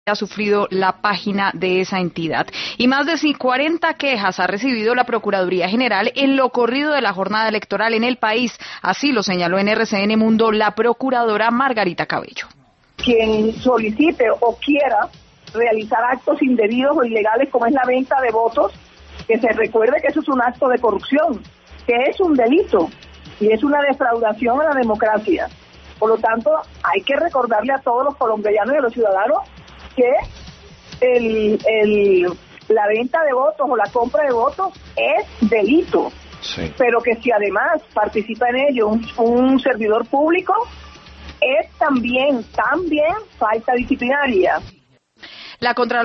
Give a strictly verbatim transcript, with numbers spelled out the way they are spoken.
ha sufrido la página de esa entidad. Y más de cuarenta quejas ha recibido la Procuraduría General en lo corrido de la jornada electoral en el país. Así lo señaló en R C N Mundo la procuradora Margarita Cabello. Quien solicite o quiera realizar actos indebidos o ilegales como es la venta de votos, que se recuerde que eso es un acto de corrupción, que es un delito y es una defraudación a la democracia. Por lo tanto, hay que recordarle a todos los colombianos y a los ciudadanos que el, el, la venta de votos o la compra de votos es delito, sí. Pero que si además participa en ello un, un servidor público, es también, también falta disciplinaria. La Contraloría